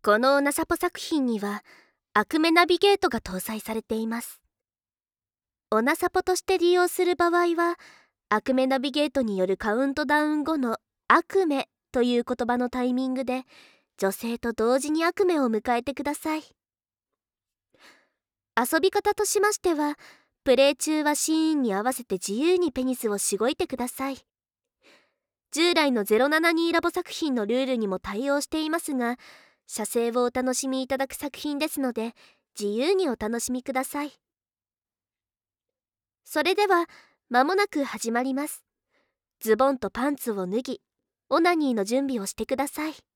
このオナサポ作品にはアクメナビゲートが搭載されています。オナサポとして利用する場合は、アクメナビゲートによるカウントダウン後のアクメという言葉のタイミングで女性と同時にアクメを迎えてください。遊び方としましては、プレイ中はシーンに合わせて自由にペニスをしごいてください。従来の072ラボ作品のルールにも対応していますが、写生をお楽しみいただく作品ですので、自由にお楽しみください。それでは間もなく始まります。ズボンとパンツを脱ぎ、オナニーの準備をしてください。